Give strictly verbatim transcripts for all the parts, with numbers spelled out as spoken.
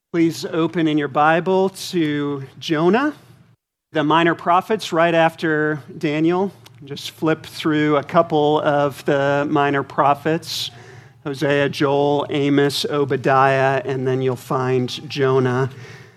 Please open in your Bible to Jonah, the minor prophets right after Daniel. Just flip through a couple of the minor prophets, Hosea, Joel, Amos, Obadiah, and then you'll find Jonah.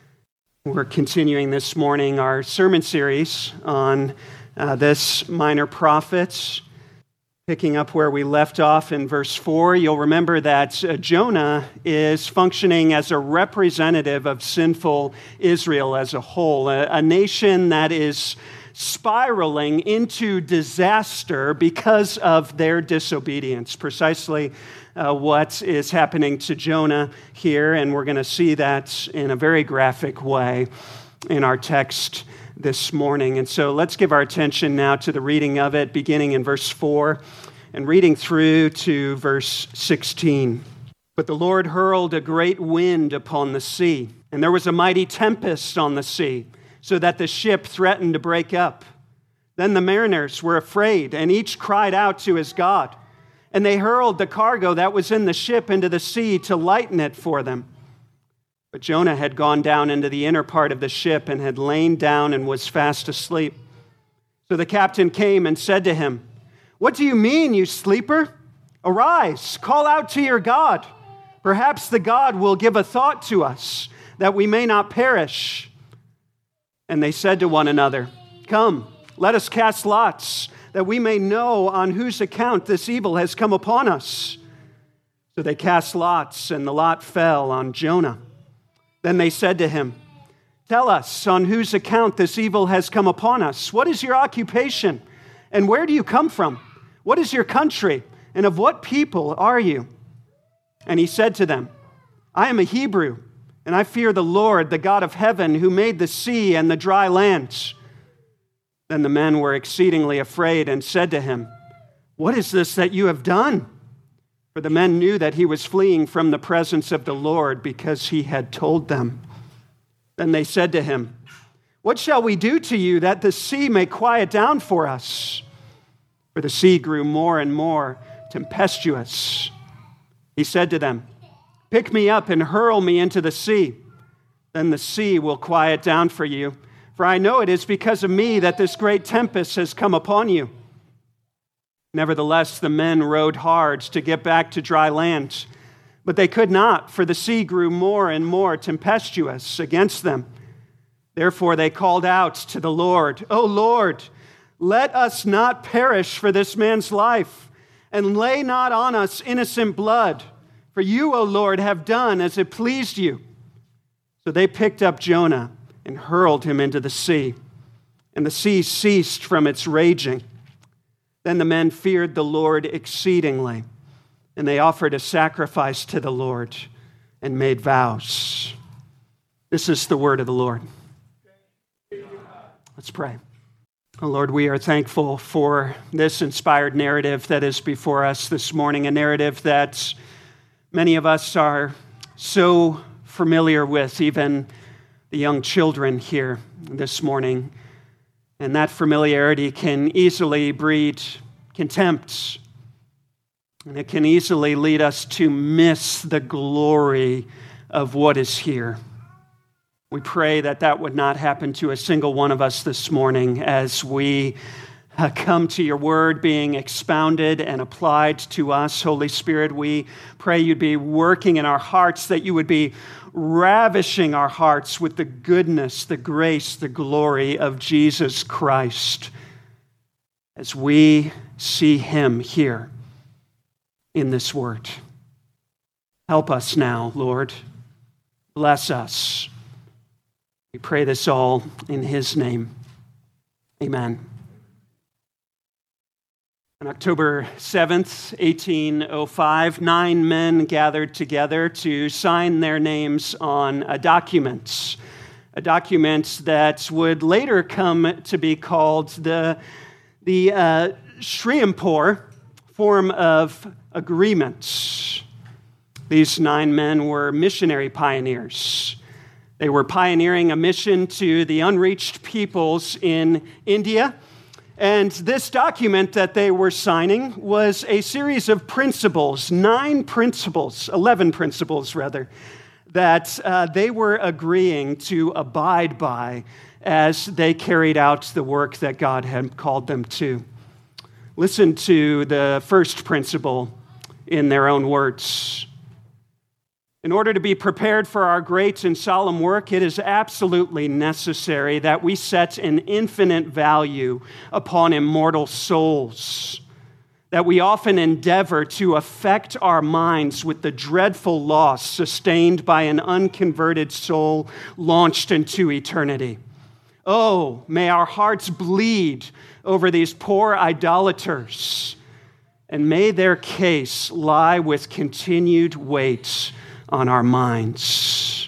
We're continuing this morning our sermon series on uh, this minor prophet. Picking up where we left off in verse four, you'll remember that uh, Jonah is functioning as a representative of sinful Israel as a whole, a, a nation that is spiraling into disaster because of their disobedience. Precisely uh, what is happening to Jonah here, and we're going to see that in a very graphic way in our text this morning. And so let's give our attention now to the reading of it, beginning in verse four and reading through to verse sixteen. But the Lord hurled a great wind upon the sea, and there was a mighty tempest on the sea, so that the ship threatened to break up. Then the mariners were afraid, and each cried out to his God. And they hurled the cargo that was in the ship into the sea to lighten it for them. But Jonah had gone down into the inner part of the ship and had lain down and was fast asleep. So the captain came and said to him, "What do you mean, you sleeper? Arise, call out to your God. Perhaps the God will give a thought to us, that we may not perish." And they said to one another, "Come, let us cast lots, that we may know on whose account this evil has come upon us." So they cast lots, and the lot fell on Jonah. Then they said to him, "Tell us on whose account this evil has come upon us. What is your occupation? And where do you come from? What is your country? And of what people are you?" And he said to them, "I am a Hebrew, and I fear the Lord, the God of heaven, who made the sea and the dry land." Then the men were exceedingly afraid and said to him, "What is this that you have done?" For the men knew that he was fleeing from the presence of the Lord because he had told them. Then they said to him, "What shall we do to you that the sea may quiet down for us?" For the sea grew more and more tempestuous. He said to them, "Pick me up and hurl me into the sea. Then the sea will quiet down for you. For I know it is because of me that this great tempest has come upon you." Nevertheless, the men rowed hard to get back to dry land, but they could not, for the sea grew more and more tempestuous against them. Therefore they called out to the Lord, "O Lord, let us not perish for this man's life, and lay not on us innocent blood. For you, O Lord, have done as it pleased you." So they picked up Jonah and hurled him into the sea, and the sea ceased from its raging. Then the men feared the Lord exceedingly, and they offered a sacrifice to the Lord and made vows. This is the word of the Lord. Let's pray. Oh Lord, we are thankful for this inspired narrative that is before us this morning, a narrative that many of us are so familiar with, even the young children here this morning. And that familiarity can easily breed contempt, and it can easily lead us to miss the glory of what is here. We pray that that would not happen to a single one of us this morning as we come to your word being expounded and applied to us. Holy Spirit, we pray you'd be working in our hearts, that you would be ravishing our hearts with the goodness, the grace, the glory of Jesus Christ as we see him here in this word. Help us now, Lord. Bless us. We pray this all in his name. Amen. On October seventh, eighteen oh five, nine men gathered together to sign their names on a document, a document that would later come to be called the, the uh, Shrimpur form of agreement. These nine men were missionary pioneers. They were pioneering a mission to the unreached peoples in India. And this document that they were signing was a series of principles, nine principles, eleven principles rather, that uh, they were agreeing to abide by as they carried out the work that God had called them to. Listen to the first principle in their own words. In order to be prepared for our great and solemn work, it is absolutely necessary that we set an infinite value upon immortal souls, that we often endeavor to affect our minds with the dreadful loss sustained by an unconverted soul launched into eternity. Oh, may our hearts bleed over these poor idolaters, and may their case lie with continued weight on our minds.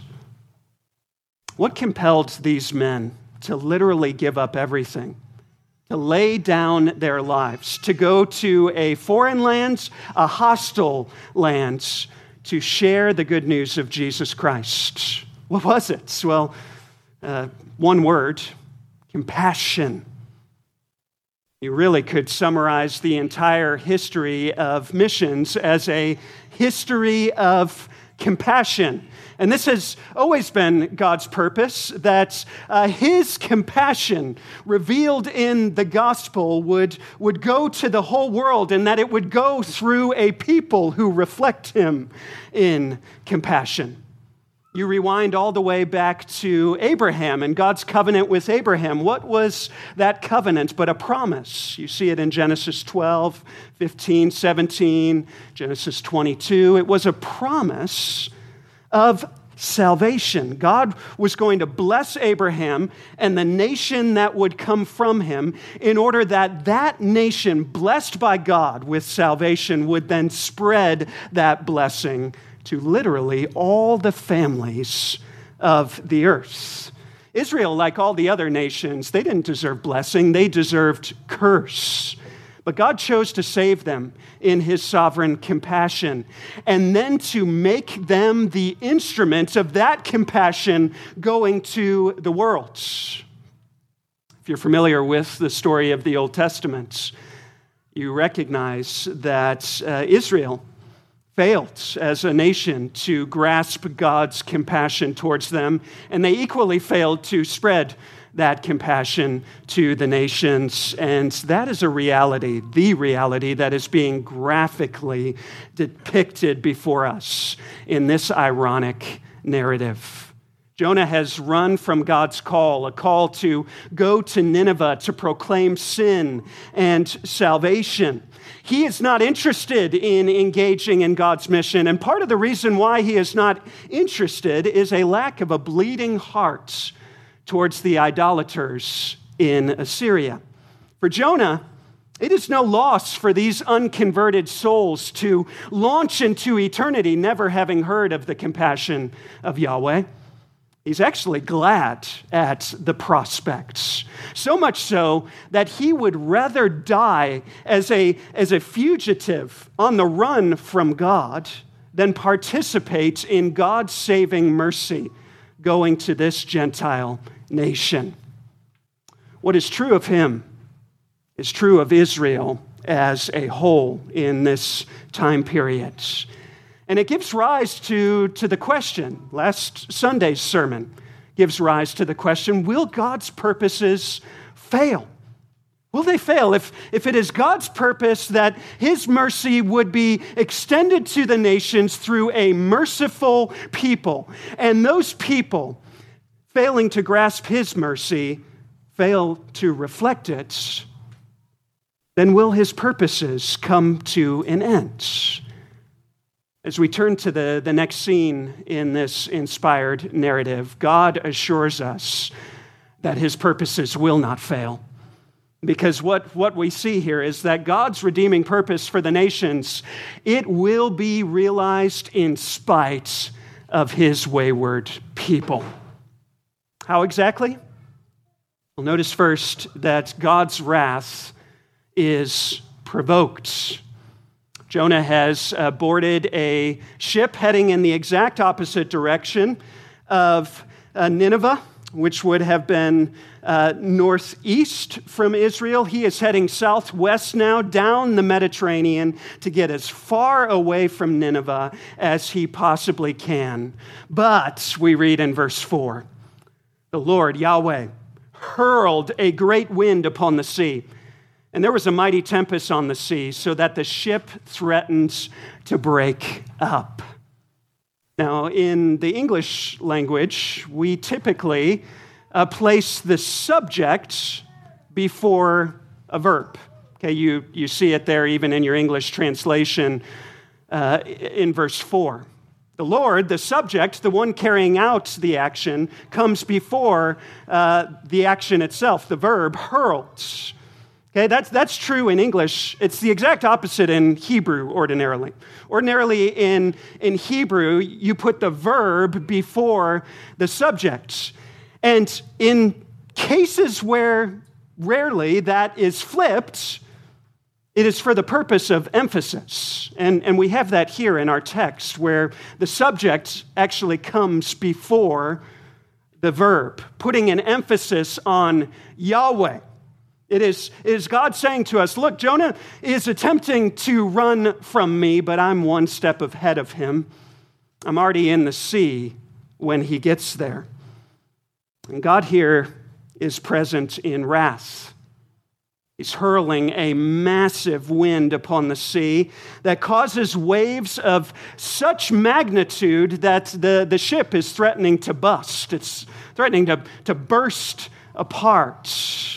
What compelled these men to literally give up everything, to lay down their lives, to go to a foreign land, a hostile land, to share the good news of Jesus Christ? What was it? Well, uh, one word: compassion. You really could summarize the entire history of missions as a history of compassion. And this has always been God's purpose, that uh, his compassion revealed in the gospel would, would go to the whole world, and that it would go through a people who reflect him in compassion. You rewind all the way back to Abraham and God's covenant with Abraham. What was that covenant but a promise? You see it in Genesis twelve, fifteen, seventeen, Genesis twenty-two. It was a promise of salvation. God was going to bless Abraham and the nation that would come from him in order that that nation, blessed by God with salvation, would then spread that blessing to literally all the families of the earth. Israel, like all the other nations, they didn't deserve blessing, they deserved curse. But God chose to save them in his sovereign compassion, and then to make them the instruments of that compassion going to the world. If you're familiar with the story of the Old Testament, you recognize that uh, Israel failed as a nation to grasp God's compassion towards them, and they equally failed to spread that compassion to the nations. And that is a reality, the reality that is being graphically depicted before us in this ironic narrative. Jonah has run from God's call, a call to go to Nineveh to proclaim sin and salvation. He is not interested in engaging in God's mission, and part of the reason why he is not interested is a lack of a bleeding heart towards the idolaters in Assyria. For Jonah, it is no loss for these unconverted souls to launch into eternity never having heard of the compassion of Yahweh. He's actually glad at the prospects, so much so that he would rather die as a, as a fugitive on the run from God than participate in God's saving mercy going to this Gentile nation. What is true of him is true of Israel as a whole in this time period. And it gives rise to, to the question, last Sunday's sermon gives rise to the question, will God's purposes fail? Will they fail? If, if it is God's purpose that his mercy would be extended to the nations through a merciful people, and those people, failing to grasp his mercy, fail to reflect it, then will his purposes come to an end? As we turn to the, the next scene in this inspired narrative, God assures us that his purposes will not fail. Because what, what we see here is that God's redeeming purpose for the nations, it will be realized in spite of his wayward people. How exactly? Well, notice first that God's wrath is provoked. Jonah has uh, boarded a ship heading in the exact opposite direction of uh, Nineveh, which would have been uh, northeast from Israel. He is heading southwest now down the Mediterranean to get as far away from Nineveh as he possibly can. But we read in verse four, the Lord, Yahweh, hurled a great wind upon the sea, and there was a mighty tempest on the sea, so that the ship threatened to break up. Now, in the English language, we typically uh, place the subject before a verb. Okay, you, you see it there even in your English translation uh, in verse four. The Lord, the subject, the one carrying out the action, comes before uh, the action itself, the verb hurled. Okay, that's, that's true in English. It's the exact opposite in Hebrew ordinarily. Ordinarily in, in Hebrew, you put the verb before the subject. And in cases where rarely that is flipped, it is for the purpose of emphasis. And, and we have that here in our text where the subject actually comes before the verb, putting an emphasis on Yahweh. It is, it is God saying to us, look, Jonah is attempting to run from me, but I'm one step ahead of him. I'm already in the sea when he gets there. And God here is present in wrath. He's hurling a massive wind upon the sea that causes waves of such magnitude that the, the ship is threatening to bust. It's threatening to, to burst apart.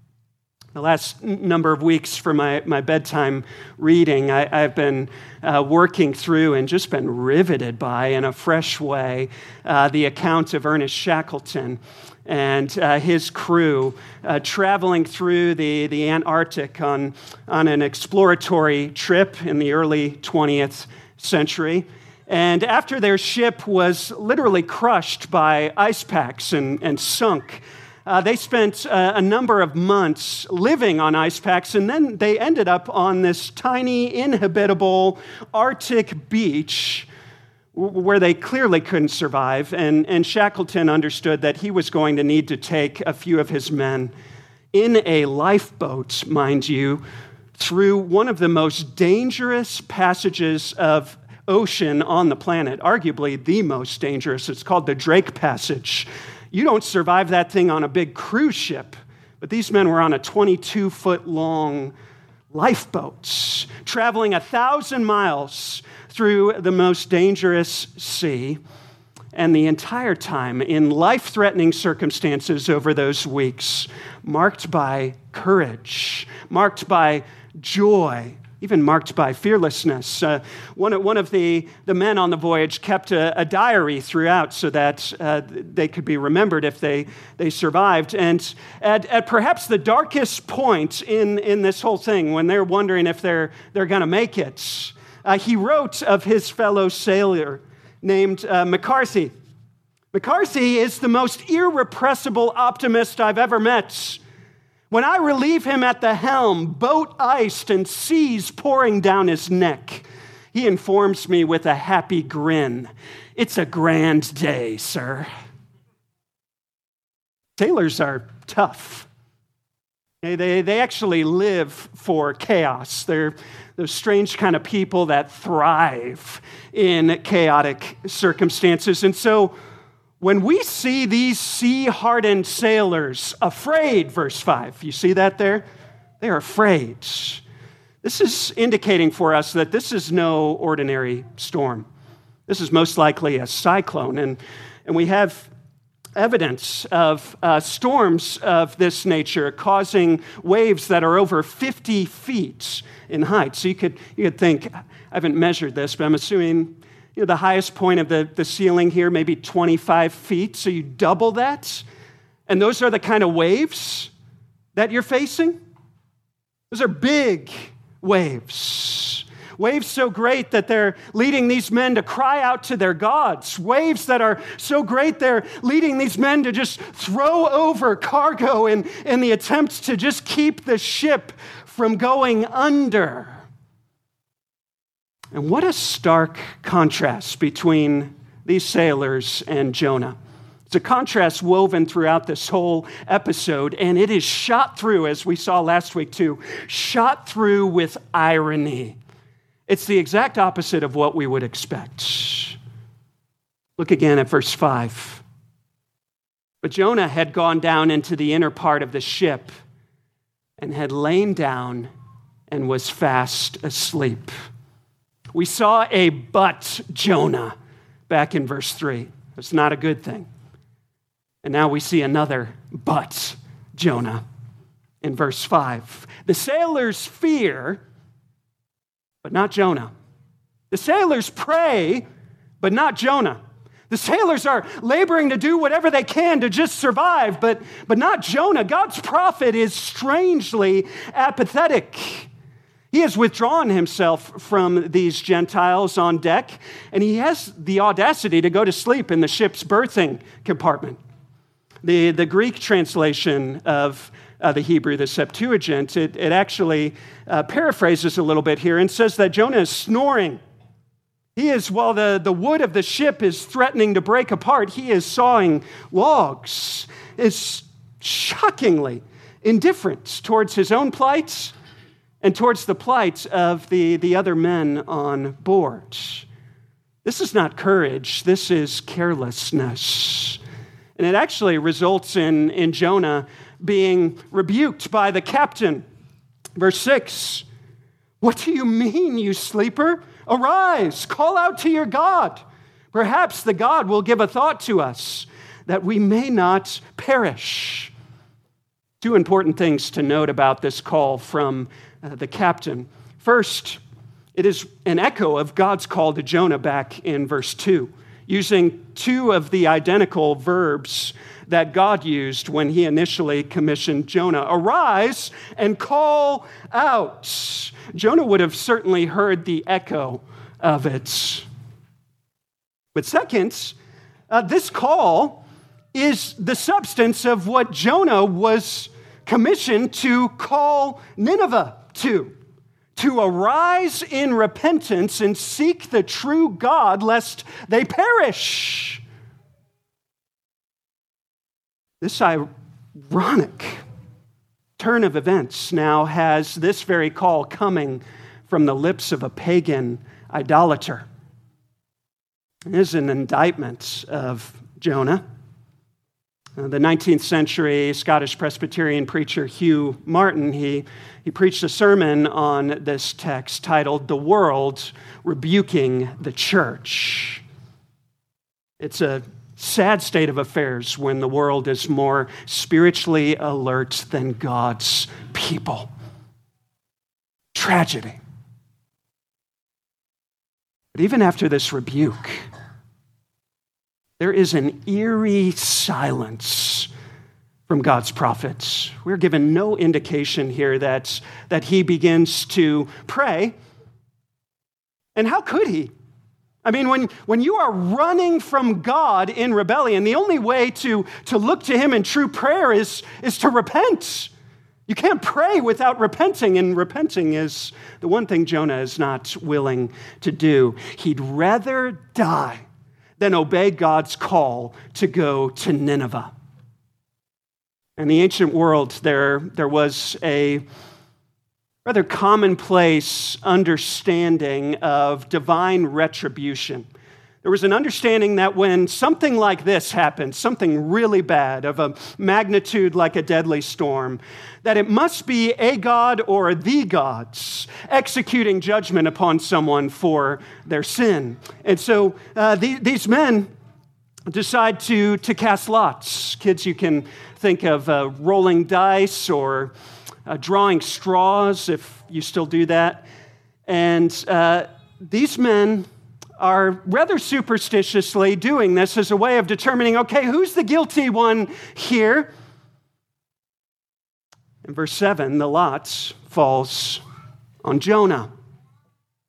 The last number of weeks for my, my bedtime reading, I, I've been uh, working through and just been riveted by, in a fresh way, uh, the account of Ernest Shackleton and uh, his crew uh, traveling through the, the Antarctic on, on an exploratory trip in the early twentieth century. And after their ship was literally crushed by ice packs and, and sunk, Uh, they spent uh, a number of months living on ice packs, and then they ended up on this tiny, inhabitable Arctic beach w- where they clearly couldn't survive. And, and Shackleton understood that he was going to need to take a few of his men in a lifeboat, mind you, through one of the most dangerous passages of ocean on the planet, arguably the most dangerous. It's called the Drake Passage. You don't survive that thing on a big cruise ship, but these men were on a twenty-two foot long lifeboat, traveling a thousand miles through the most dangerous sea, and the entire time in life-threatening circumstances over those weeks, marked by courage, marked by joy, even marked by fearlessness. Uh, one, one of the, the men on the voyage kept a, a diary throughout so that uh, they could be remembered if they, they survived. And at, at perhaps the darkest point in, in this whole thing, when they're wondering if they're, they're going to make it, uh, he wrote of his fellow sailor named uh, McCarthy. McCarthy is the most irrepressible optimist I've ever met. When I relieve him at the helm, boat iced and seas pouring down his neck, he informs me with a happy grin, "It's a grand day, sir." Sailors are tough. They, they, they actually live for chaos. They're those strange kind of people that thrive in chaotic circumstances. And so when we see these sea-hardened sailors afraid, verse five, you see that there? They are afraid. This is indicating for us that this is no ordinary storm. This is most likely a cyclone. And, and we have evidence of uh, storms of this nature causing waves that are over fifty feet in height. So you could, you could think, I haven't measured this, but I'm assuming you know, the highest point of the, the ceiling here, maybe twenty-five feet. So you double that. And those are the kind of waves that you're facing. Those are big waves. Waves so great that they're leading these men to cry out to their gods. Waves that are so great they're leading these men to just throw over cargo in, in the attempt to just keep the ship from going under. And what a stark contrast between these sailors and Jonah. It's a contrast woven throughout this whole episode, and it is shot through, as we saw last week too, shot through with irony. It's the exact opposite of what we would expect. Look again at verse five. But Jonah had gone down into the inner part of the ship and had lain down and was fast asleep. We saw a but Jonah back in verse three. It's not a good thing. And now we see another but Jonah in verse five. The sailors fear, but not Jonah. The sailors pray, but not Jonah. The sailors are laboring to do whatever they can to just survive, but, but not Jonah. God's prophet is strangely apathetic. He has withdrawn himself from these Gentiles on deck, and he has the audacity to go to sleep in the ship's berthing compartment. The, the Greek translation of uh, the Hebrew, the Septuagint, it, it actually uh, paraphrases a little bit here and says that Jonah is snoring. He is, while the, the wood of the ship is threatening to break apart, he is sawing logs. Is shockingly indifferent towards his own plight and towards the plight of the, the other men on board. This is not courage. This is carelessness. And it actually results in, in Jonah being rebuked by the captain. Verse six, "What do you mean, you sleeper? Arise, call out to your God. Perhaps the God will give a thought to us that we may not perish." Two important things to note about this call from uh, the captain. First, it is an echo of God's call to Jonah back in verse two, using two of the identical verbs that God used when he initially commissioned Jonah. Arise and call out. Jonah would have certainly heard the echo of it. But second, uh, this call is the substance of what Jonah was commissioned to call Nineveh to. To arise in repentance and seek the true God, lest they perish. This ironic turn of events now has this very call coming from the lips of a pagan idolater. It is an indictment of Jonah. Uh, the nineteenth century Scottish Presbyterian preacher Hugh Martin, he, he preached a sermon on this text titled, "The World Rebuking the Church." It's a sad state of affairs when the world is more spiritually alert than God's people. Tragedy. But even after this rebuke, there is an eerie silence from God's prophets. We're given no indication here that, that he begins to pray. And how could he? I mean, when, when you are running from God in rebellion, the only way to, to look to him in true prayer is, is to repent. You can't pray without repenting, and repenting is the one thing Jonah is not willing to do. He'd rather die than obey God's call to go to Nineveh. In the ancient world, there, there was a rather commonplace understanding of divine retribution. There was an understanding that when something like this happened, something really bad of a magnitude like a deadly storm, that it must be a god or the gods executing judgment upon someone for their sin. And so uh, the, these men decide to, to cast lots. Kids, you can think of uh, rolling dice or uh, drawing straws, if you still do that. And uh, these men are rather superstitiously doing this as a way of determining, okay, who's the guilty one here? In verse seven, the lot falls on Jonah.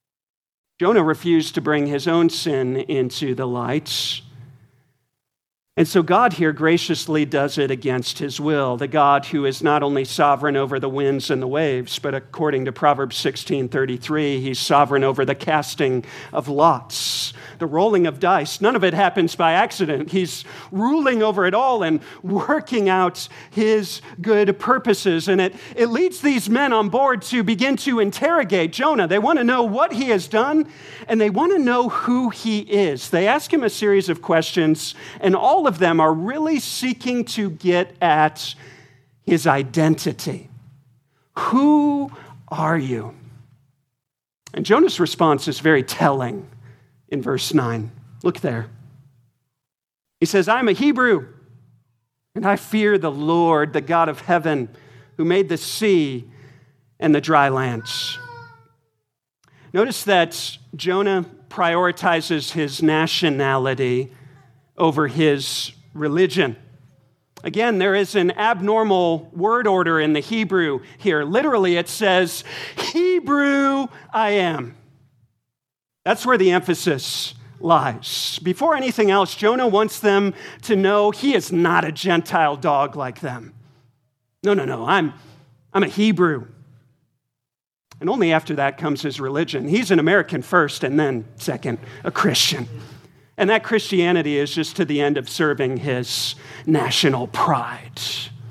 Jonah refused to bring his own sin into the light. And so God here graciously does it against his will, the God who is not only sovereign over the winds and the waves, but according to Proverbs sixteen thirty-three, he's sovereign over the casting of lots, the rolling of dice. None of it happens by accident. He's ruling over it all and working out his good purposes. And it, it leads these men on board to begin to interrogate Jonah. They want to know what he has done, and they want to know who he is. They ask him a series of questions, and all of them are really seeking to get at his identity. Who are you? And Jonah's response is very telling in verse nine. Look there. He says, I'm a Hebrew, and I fear the Lord, the God of heaven, who made the sea and the dry lands. Notice that Jonah prioritizes his nationality over his religion. Again, there is an abnormal word order in the Hebrew here. Literally, it says, Hebrew I am. That's where the emphasis lies. Before anything else, Jonah wants them to know he is not a Gentile dog like them. No, no, no, I'm, I'm a Hebrew. And only after that comes his religion. He's an American first, and then second, a Christian. And that Christianity is just to the end of serving his national pride.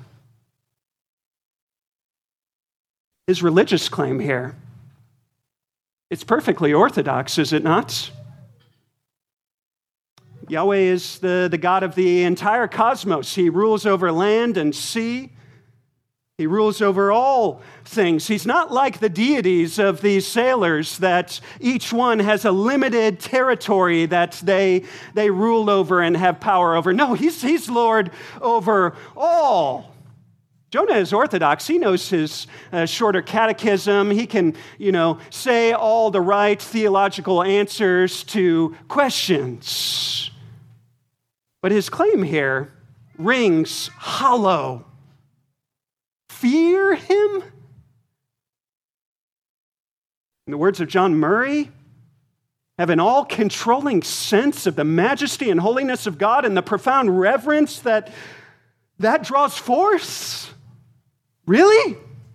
His religious claim here, it's perfectly orthodox, is it not? Yahweh is the, the God of the entire cosmos. He rules over land and sea. He rules over all things. He's not like the deities of these sailors that each one has a limited territory that they, they rule over and have power over. No, he's, he's Lord over all. Jonah is orthodox. He knows his uh, shorter catechism. He can, you know, say all the right theological answers to questions. But his claim here rings hollow. Fear him? In the words of John Murray, have an all-controlling sense of the majesty and holiness of God and the profound reverence that that draws forth? Really?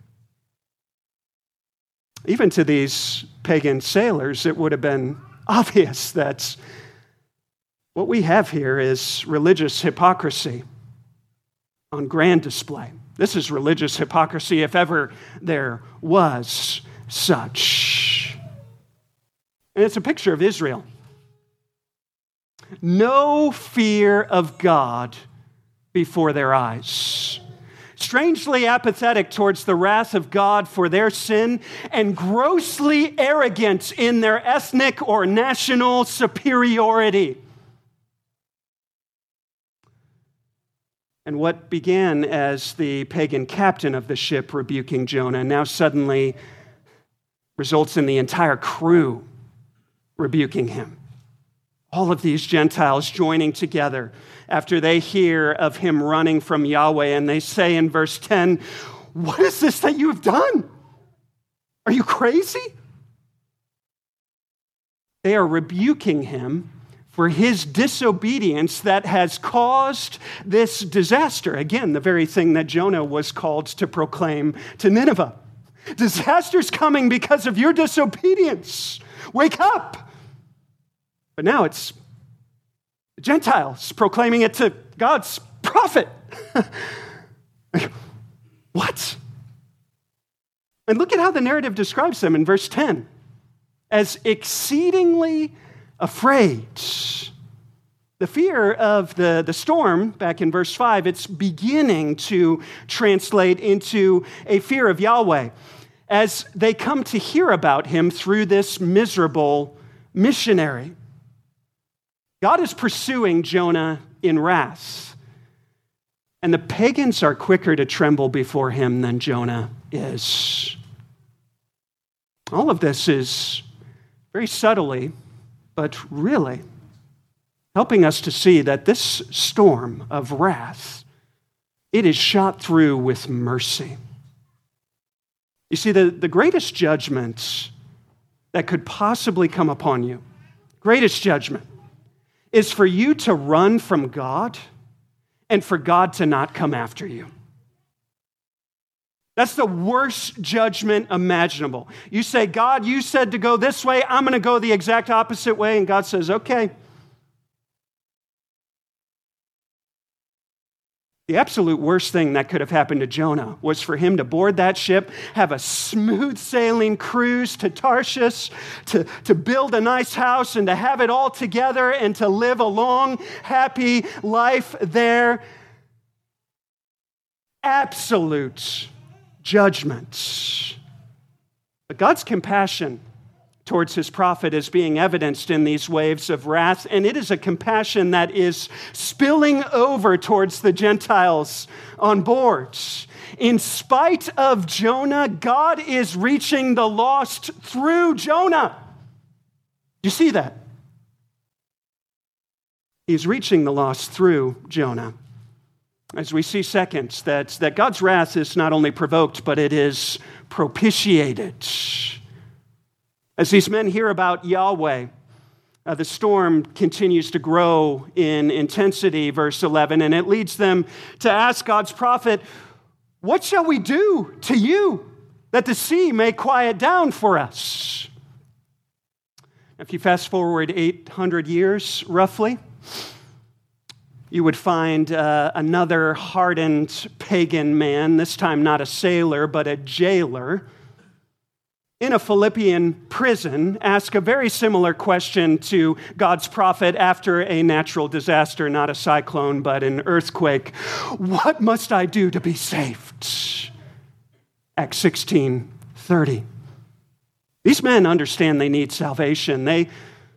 Even to these pagan sailors, it would have been obvious that what we have here is religious hypocrisy on grand display. This is religious hypocrisy, if ever there was such. And it's a picture of Israel. No fear of God before their eyes. Strangely apathetic towards the wrath of God for their sin, and grossly arrogant in their ethnic or national superiority. And what began as the pagan captain of the ship rebuking Jonah now suddenly results in the entire crew rebuking him. All of these Gentiles joining together after they hear of him running from Yahweh, and they say in verse ten, "What is this that you have done? Are you crazy?" They are rebuking him for his disobedience that has caused this disaster. Again, the very thing that Jonah was called to proclaim to Nineveh. Disaster's coming because of your disobedience. Wake up. But now it's the Gentiles proclaiming it to God's prophet. What? And look at how the narrative describes them in verse ten. As exceedingly afraid. The fear of the, the storm, back in verse five, it's beginning to translate into a fear of Yahweh as they come to hear about him through this miserable missionary. God is pursuing Jonah in wrath, and the pagans are quicker to tremble before him than Jonah is. All of this is very subtly, but really helping us to see that this storm of wrath, it is shot through with mercy. You see, the, the greatest judgment that could possibly come upon you, greatest judgment, is for you to run from God and for God to not come after you. That's the worst judgment imaginable. You say, God, you said to go this way, I'm going to go the exact opposite way, and God says, okay. The absolute worst thing that could have happened to Jonah was for him to board that ship, have a smooth sailing cruise to Tarshish, to, to build a nice house and to have it all together and to live a long, happy life there. Absolute judgment. But God's compassion towards his prophet is being evidenced in these waves of wrath, and it is a compassion that is spilling over towards the Gentiles on board. In spite of Jonah, God is reaching the lost through Jonah. You see that? He's reaching the lost through Jonah. As we see second, that, that God's wrath is not only provoked, but it is propitiated. As these men hear about Yahweh, uh, the storm continues to grow in intensity, verse eleven, and it leads them to ask God's prophet, what shall we do to you that the sea may quiet down for us? If you fast forward eight hundred years, roughly, you would find uh, another hardened pagan man, this time not a sailor, but a jailer, in a Philippian prison, ask a very similar question to God's prophet after a natural disaster, not a cyclone, but an earthquake. What must I do to be saved? Acts sixteen thirty. These men understand they need salvation. They,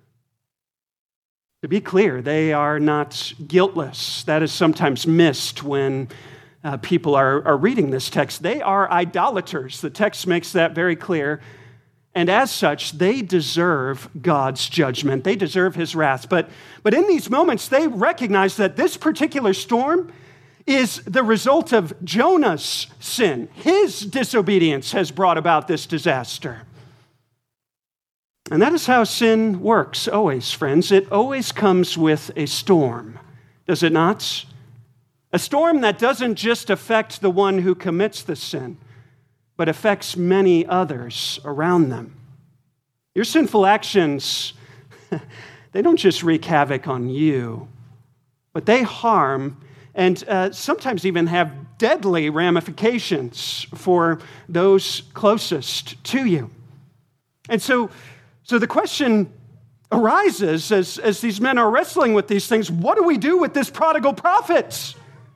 to be clear, they are not guiltless. That is sometimes missed when Uh, people are, are reading this text. They are idolaters. The text makes that very clear. And as such, they deserve God's judgment. They deserve his wrath. But, but in these moments, they recognize that this particular storm is the result of Jonah's sin. His disobedience has brought about this disaster. And that is how sin works, always, friends. It always comes with a storm, does it not? A storm that doesn't just affect the one who commits the sin, but affects many others around them. Your sinful actions, they don't just wreak havoc on you, but they harm and uh, sometimes even have deadly ramifications for those closest to you. And so, so the question arises as, as these men are wrestling with these things, what do we do with this prodigal prophet?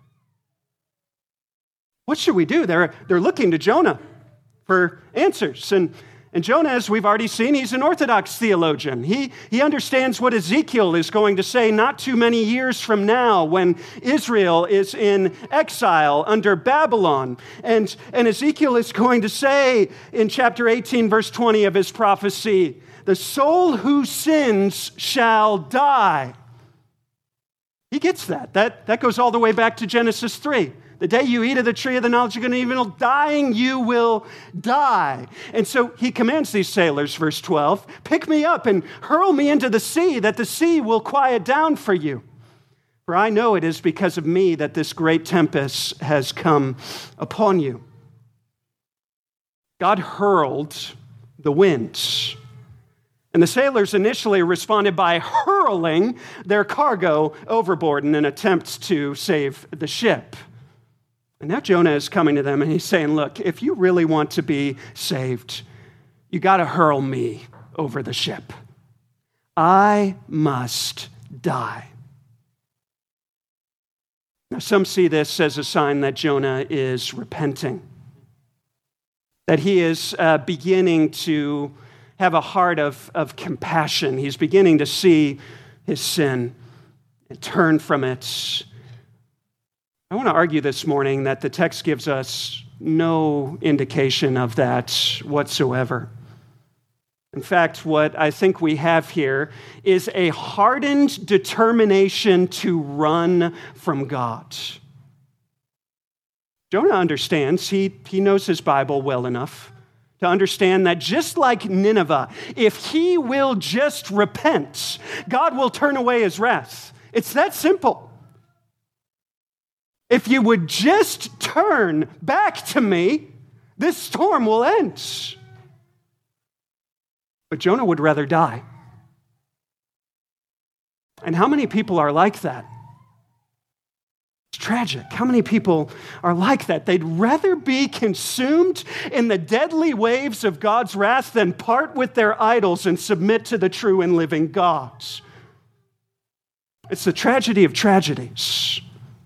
What should we do? They're, they're looking to Jonah for answers. And, and Jonah, as we've already seen, he's an Orthodox theologian. He, he understands what Ezekiel is going to say not too many years from now when Israel is in exile under Babylon. And, and Ezekiel is going to say in chapter eighteen, verse twenty of his prophecy, the soul who sins shall die. He gets that. That, that goes all the way back to Genesis three. The day you eat of the tree of the knowledge of good and evil, dying you will die. And so he commands these sailors, verse twelve, pick me up and hurl me into the sea, that the sea will quiet down for you. For I know it is because of me that this great tempest has come upon you. God hurled the winds. And the sailors initially responded by hurling their cargo overboard in an attempt to save the ship. And now Jonah is coming to them and he's saying, look, if you really want to be saved, you got to hurl me over the ship. I must die. Now, some see this as a sign that Jonah is repenting, that he is uh, beginning to have a heart of, of compassion. He's beginning to see his sin and turn from it. I want to argue this morning that the text gives us no indication of that whatsoever. In fact, what I think we have here is a hardened determination to run from God. Jonah understands, he, he knows his Bible well enough to understand that just like Nineveh, if he will just repent, God will turn away his wrath. It's that simple. If you would just turn back to me, this storm will end. But Jonah would rather die. And how many people are like that? It's tragic. How many people are like that? They'd rather be consumed in the deadly waves of God's wrath than part with their idols and submit to the true and living God. It's the tragedy of tragedies.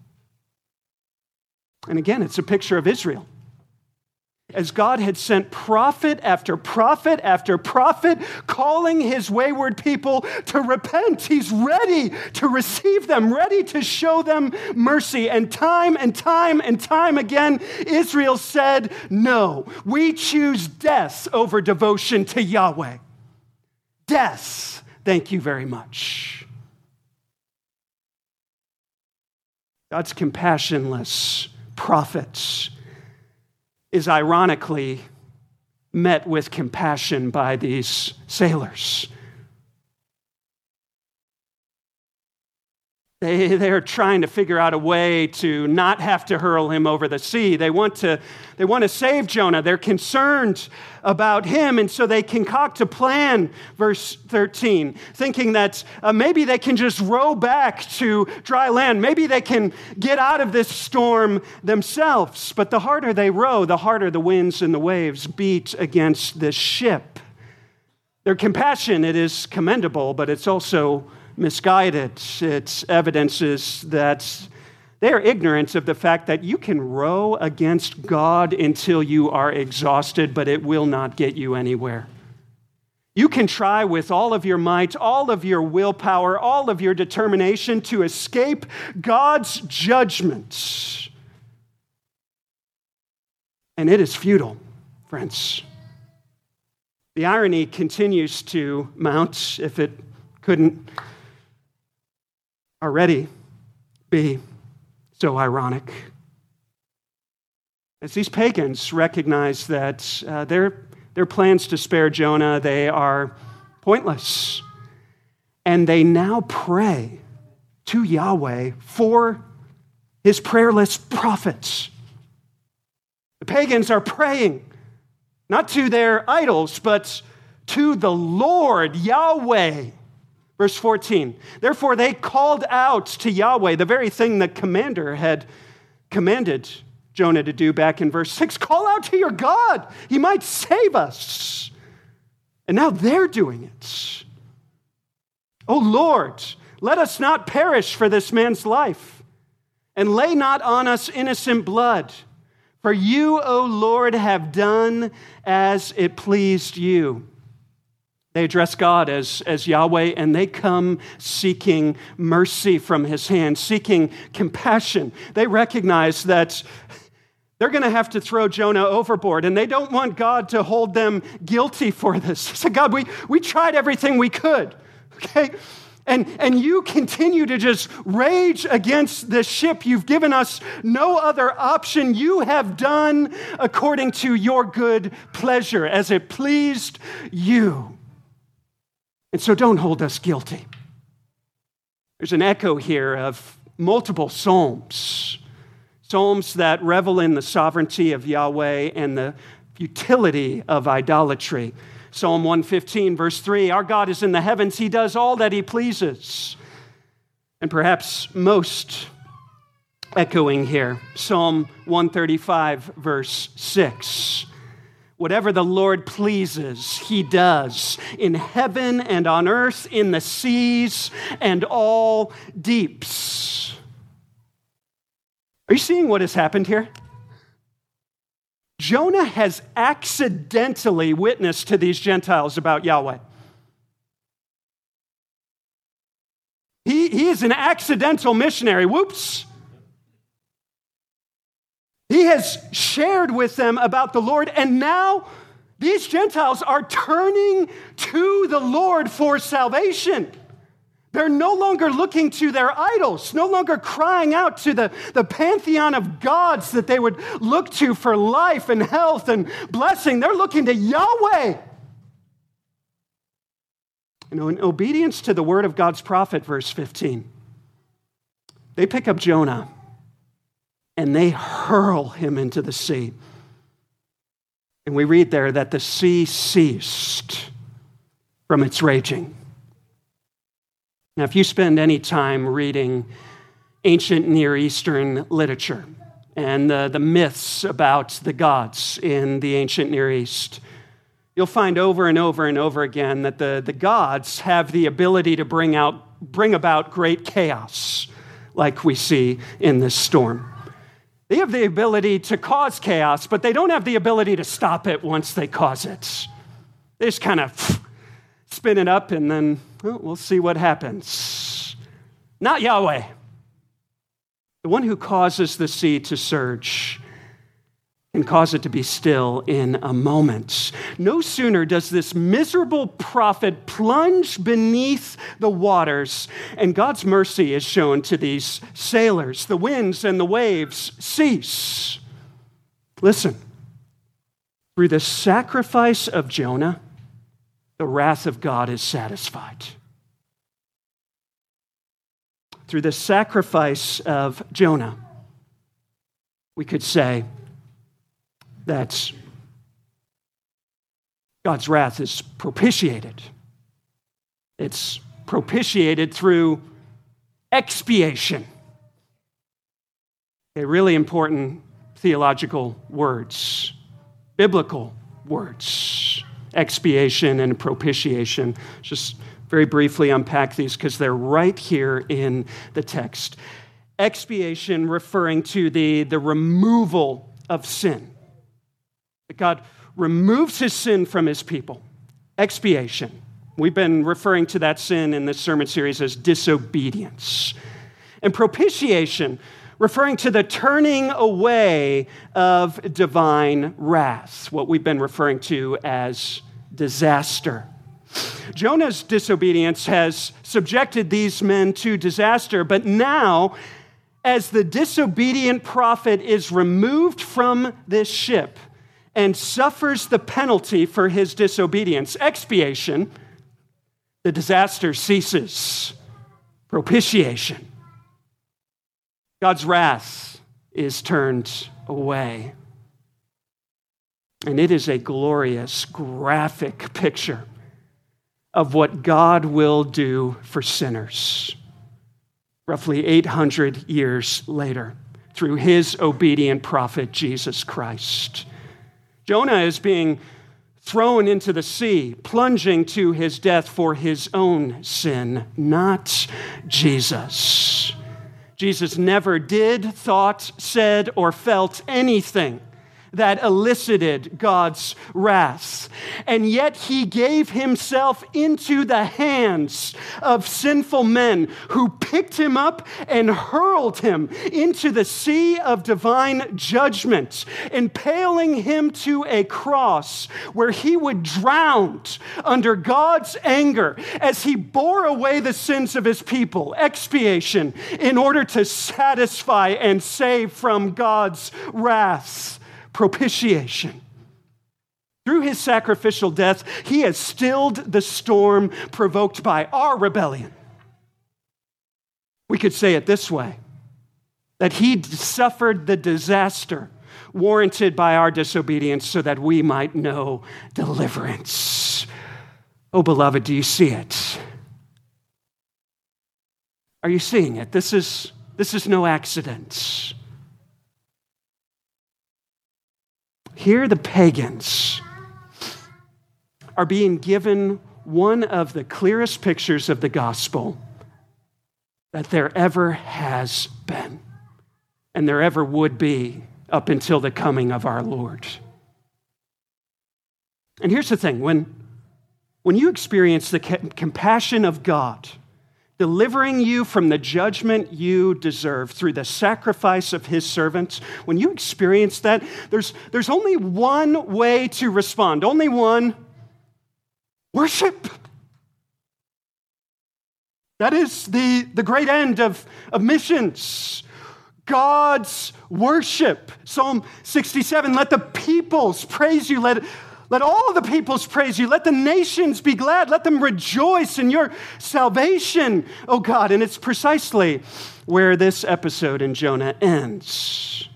And again, it's a picture of Israel. As God had sent prophet after prophet after prophet, calling his wayward people to repent, he's ready to receive them, ready to show them mercy. And time and time and time again, Israel said, no, we choose death over devotion to Yahweh. Death, thank you very much. God's compassionless prophets is ironically met with compassion by these sailors. They, they're trying to figure out a way to not have to hurl him over the sea. They want to, they want to save Jonah. They're concerned about him, and so they concoct a plan, verse thirteen, thinking that uh, maybe they can just row back to dry land. Maybe they can get out of this storm themselves. But the harder they row, the harder the winds and the waves beat against this ship. Their compassion, it is commendable, but it's also misguided. It evidences that they are ignorant of the fact that you can row against God until you are exhausted, but it will not get you anywhere. You can try with all of your might, all of your willpower, all of your determination to escape God's judgment. And it is futile, friends. The irony continues to mount, if it couldn't already be so ironic. As these pagans recognize that uh, their, their plans to spare Jonah, they are pointless. And they now pray to Yahweh for his prayerless prophets. The pagans are praying not to their idols, but to the Lord, Yahweh. Verse fourteen, therefore they called out to Yahweh, the very thing the commander had commanded Jonah to do back in verse six. Call out to your God. He might save us. And now they're doing it. Oh Lord, let us not perish for this man's life, and lay not on us innocent blood. For you, O Lord, have done as it pleased you. They address God as, as Yahweh, and they come seeking mercy from his hand, seeking compassion. They recognize that they're going to have to throw Jonah overboard, and they don't want God to hold them guilty for this. They say, God, we, we tried everything we could, okay? And, and you continue to just rage against the ship. You've given us no other option. You have done according to your good pleasure, as it pleased you. And so don't hold us guilty. There's an echo here of multiple psalms. Psalms that revel in the sovereignty of Yahweh and the futility of idolatry. Psalm one fifteen, verse three, our God is in the heavens. He does all that he pleases. And perhaps most echoing here, Psalm one thirty-five, verse six. Whatever the Lord pleases, he does in heaven and on earth, in the seas and all deeps. Are you seeing what has happened here? Jonah has accidentally witnessed to these Gentiles about Yahweh. He, he is an accidental missionary. Whoops. He has shared with them about the Lord, and now these Gentiles are turning to the Lord for salvation. They're no longer looking to their idols, no longer crying out to the, the pantheon of gods that they would look to for life and health and blessing. They're looking to Yahweh. You know, in obedience to the word of God's prophet, verse fifteen, they pick up Jonah and they hurl him into the sea. And we read there that the sea ceased from its raging. Now, if you spend any time reading ancient Near Eastern literature and the, the myths about the gods in the ancient Near East, you'll find over and over and over again that the, the gods have the ability to bring out, bring about great chaos, like we see in this storm. They have the ability to cause chaos, but they don't have the ability to stop it once they cause it. They just kind of spin it up and then well, we'll see what happens. Not Yahweh. The one who causes the sea to surge can cause it to be still in a moment. No sooner does this miserable prophet plunge beneath the waters, and God's mercy is shown to these sailors. The winds and the waves cease. Listen, through the sacrifice of Jonah, the wrath of God is satisfied. Through the sacrifice of Jonah, we could say that God's wrath is propitiated. It's propitiated through expiation. Okay, really important theological words, biblical words, expiation and propitiation. Just very briefly unpack these because they're right here in the text. Expiation referring to the, the removal of sin. That God removes his sin from his people. Expiation. We've been referring to that sin in this sermon series as disobedience. And propitiation, referring to the turning away of divine wrath, what we've been referring to as disaster. Jonah's disobedience has subjected these men to disaster, but now, as the disobedient prophet is removed from this ship and suffers the penalty for his disobedience, expiation, the disaster ceases. Propitiation. God's wrath is turned away. And it is a glorious, graphic picture of what God will do for sinners roughly eight hundred years later through his obedient prophet, Jesus Christ. Jonah is being thrown into the sea, plunging to his death for his own sin, not Jesus. Jesus never did, thought, said, or felt anything that elicited God's wrath. And yet he gave himself into the hands of sinful men who picked him up and hurled him into the sea of divine judgment, impaling him to a cross where he would drown under God's anger as he bore away the sins of his people, expiation, in order to satisfy and save from God's wrath. Propitiation. Through his sacrificial death, he has stilled the storm provoked by our rebellion. We could say it this way, that he suffered the disaster warranted by our disobedience so that we might know deliverance. Oh, beloved, do you see it? Are you seeing it? This is, this is no accident. Here the pagans are being given one of the clearest pictures of the gospel that there ever has been and there ever would be up until the coming of our Lord. And here's the thing, when, when you experience the compassion of God delivering you from the judgment you deserve through the sacrifice of his servants, when you experience that, there's, there's only one way to respond, only one: worship. That is the, the great end of, of missions. God's worship. Psalm sixty-seven, let the peoples praise you. Let, Let all the peoples praise you. Let the nations be glad. Let them rejoice in your salvation, oh God. And it's precisely where this episode in Jonah ends.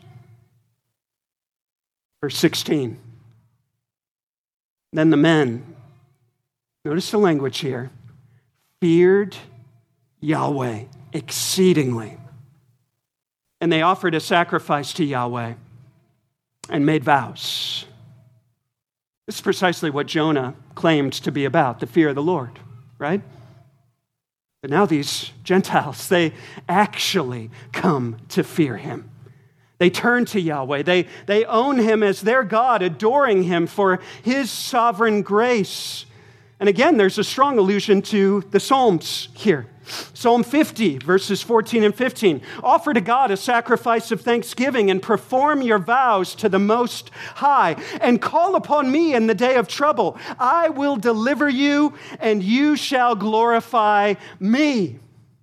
Verse sixteen. Then the men, notice the language here, feared Yahweh exceedingly. And they offered a sacrifice to Yahweh and made vows. This is precisely what Jonah claimed to be about, the fear of the Lord, right? But now these Gentiles, they actually come to fear him. They turn to Yahweh. They, they own him as their God, adoring him for his sovereign grace. And again, there's a strong allusion to the Psalms here. Psalm fifty, verses fourteen and fifteen. Offer to God a sacrifice of thanksgiving and perform your vows to the Most High and call upon me in the day of trouble. I will deliver you and you shall glorify me.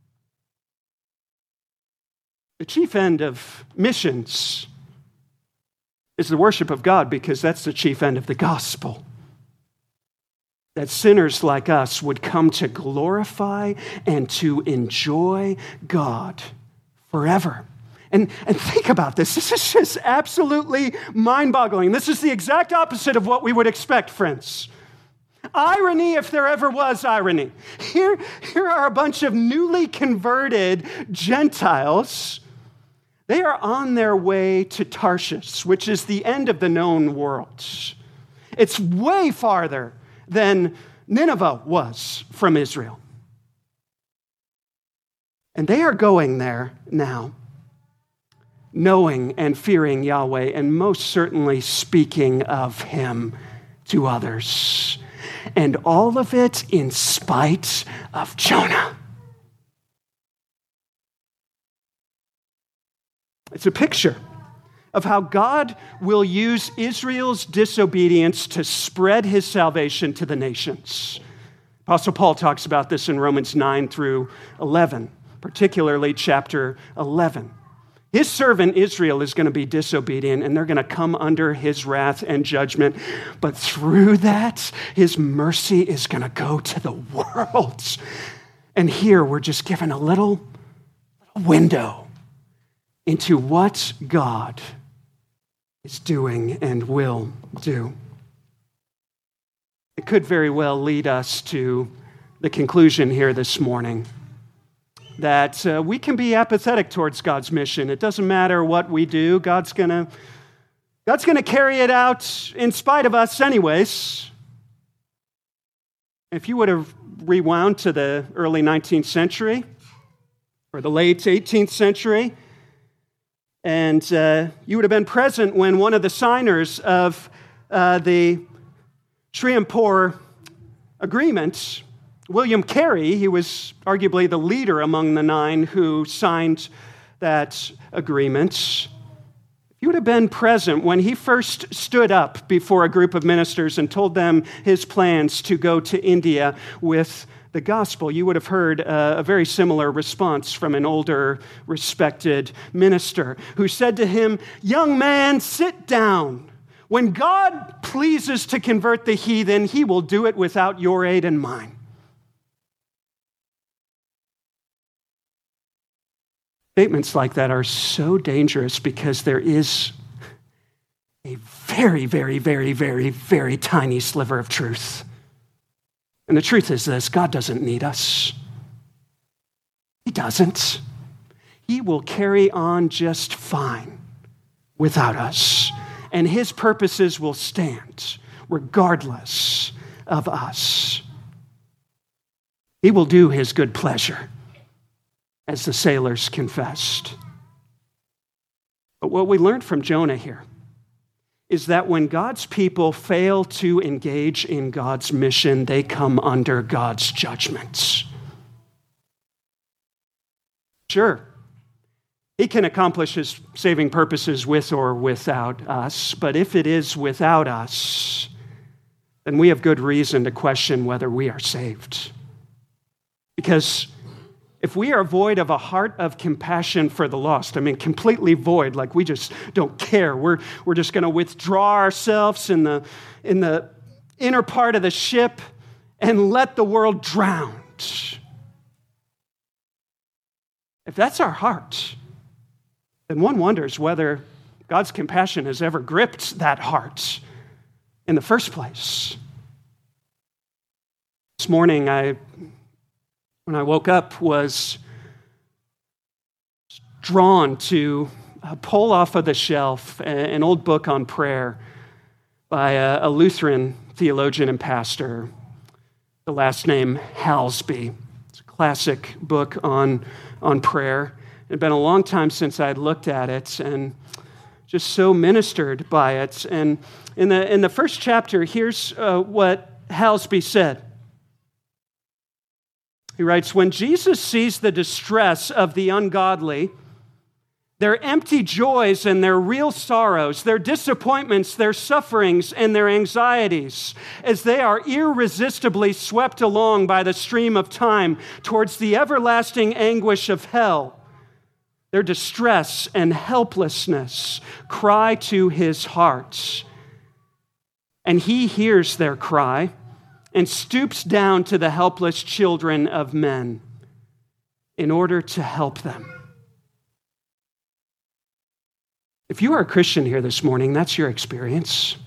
The chief end of missions is the worship of God because that's the chief end of the gospel. That sinners like us would come to glorify and to enjoy God forever. And, and think about this. This is just absolutely mind-boggling. This is the exact opposite of what we would expect, friends. Irony, if there ever was irony. Here, here are a bunch of newly converted Gentiles. They are on their way to Tarshish, which is the end of the known world. It's way farther than Nineveh was from Israel. And they are going there now, knowing and fearing Yahweh, and most certainly speaking of him to others. And all of it in spite of Jonah. It's a picture of how God will use Israel's disobedience to spread his salvation to the nations. Apostle Paul talks about this in Romans nine through eleven, particularly chapter eleven. His servant Israel is going to be disobedient, and they're going to come under his wrath and judgment. But through that, his mercy is going to go to the world. And here we're just given a little, little window into what God is doing and will do. It could very well lead us to the conclusion here this morning that uh, we can be apathetic towards God's mission. It doesn't matter what we do. God's gonna, God's gonna carry it out in spite of us anyways. If you would have rewound to the early nineteenth century or the late eighteenth century, and uh, you would have been present when one of the signers of uh, the Shreveport Agreement, William Carey, he was arguably the leader among the nine who signed that agreement. You would have been present when he first stood up before a group of ministers and told them his plans to go to India with the gospel. You would have heard a very similar response from an older, respected minister who said to him, "Young man, sit down. When God pleases to convert the heathen, he will do it without your aid and mine." Statements like that are so dangerous because there is a very, very, very, very, very tiny sliver of truth. And the truth is this: God doesn't need us. He doesn't. He will carry on just fine without us. And his purposes will stand regardless of us. He will do his good pleasure, as the sailors confessed. But what we learned from Jonah here is that when God's people fail to engage in God's mission, they come under God's judgments. Sure, he can accomplish his saving purposes with or without us, but if it is without us, then we have good reason to question whether we are saved. Because if we are void of a heart of compassion for the lost, I mean, completely void, like we just don't care. We're, we're just going to withdraw ourselves in the, in the inner part of the ship and let the world drown. If that's our heart, then one wonders whether God's compassion has ever gripped that heart in the first place. This morning, I, when I woke up, was drawn to pull off of the shelf an old book on prayer by a, a Lutheran theologian and pastor, the last name Halsby. It's a classic book on, on prayer. It had been a long time since I had looked at it and just so ministered by it. And in the, in the first chapter, here's uh, what Halsby said. He writes, "When Jesus sees the distress of the ungodly, their empty joys and their real sorrows, their disappointments, their sufferings, and their anxieties, as they are irresistibly swept along by the stream of time towards the everlasting anguish of hell, their distress and helplessness cry to his heart. And he hears their cry and stoops down to the helpless children of men in order to help them." If you are a Christian here this morning, that's your experience.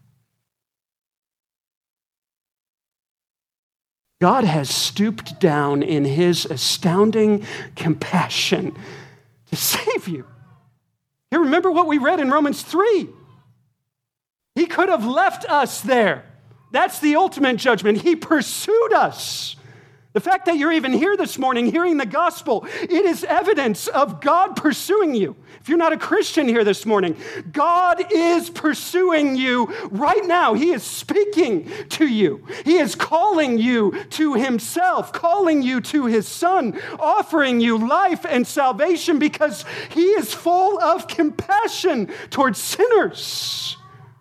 God has stooped down in his astounding compassion to save you. You remember what we read in Romans three. He could have left us there. That's the ultimate judgment. He pursued us. The fact that you're even here this morning hearing the gospel, it is evidence of God pursuing you. If you're not a Christian here this morning, God is pursuing you right now. He is speaking to you. He is calling you to himself, calling you to his Son, offering you life and salvation because he is full of compassion towards sinners.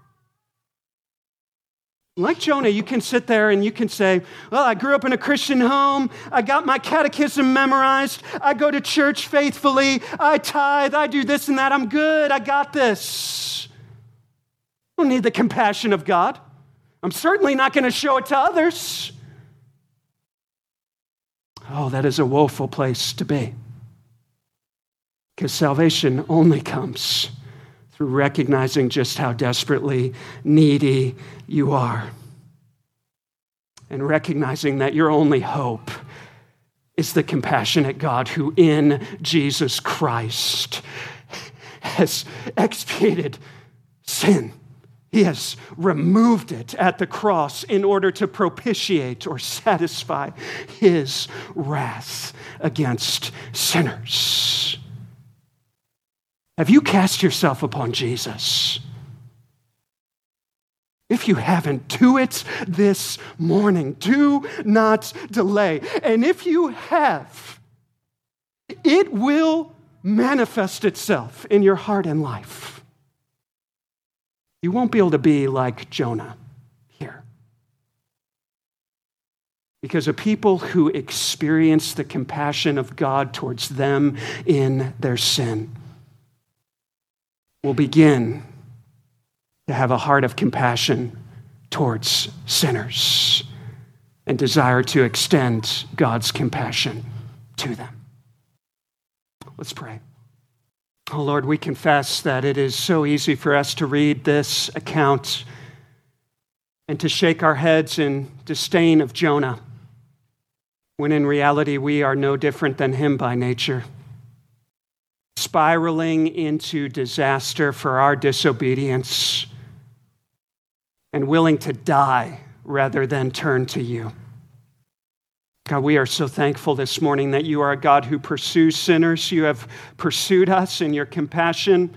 Like Jonah, you can sit there and you can say, well, I grew up in a Christian home. I got my catechism memorized. I go to church faithfully. I tithe. I do this and that. I'm good. I got this. I don't need the compassion of God. I'm certainly not going to show it to others. Oh, that is a woeful place to be. Because salvation only comes through recognizing just how desperately needy you are. And recognizing that your only hope is the compassionate God who in Jesus Christ has expiated sin. He has removed it at the cross in order to propitiate or satisfy his wrath against sinners. Have you cast yourself upon Jesus? If you haven't, do it this morning. Do not delay. And if you have, it will manifest itself in your heart and life. You won't be able to be like Jonah here. Because a people who experience the compassion of God towards them in their sin will begin to have a heart of compassion towards sinners and desire to extend God's compassion to them. Let's pray. Oh Lord, we confess that it is so easy for us to read this account and to shake our heads in disdain of Jonah, when in reality we are no different than him by nature, spiraling into disaster for our disobedience and willing to die rather than turn to you. God, we are so thankful this morning that you are a God who pursues sinners. You have pursued us in your compassion,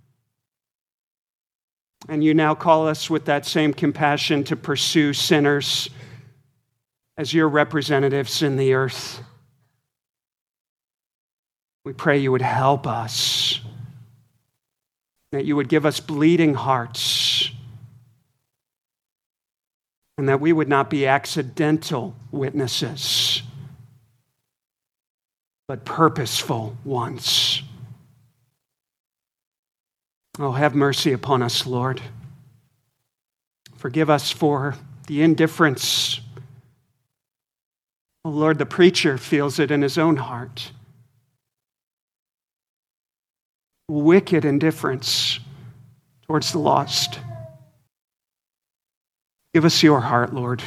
and you now call us with that same compassion to pursue sinners as your representatives in the earth. We pray you would help us, that you would give us bleeding hearts, and that we would not be accidental witnesses, but purposeful ones. Oh, have mercy upon us, Lord. Forgive us for the indifference. Oh Lord, the preacher feels it in his own heart. Wicked indifference towards the lost. Give us your heart, Lord.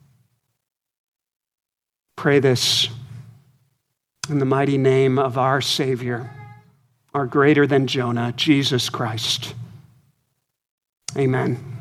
Pray this in the mighty name of our Savior, our greater than Jonah, Jesus Christ. Amen.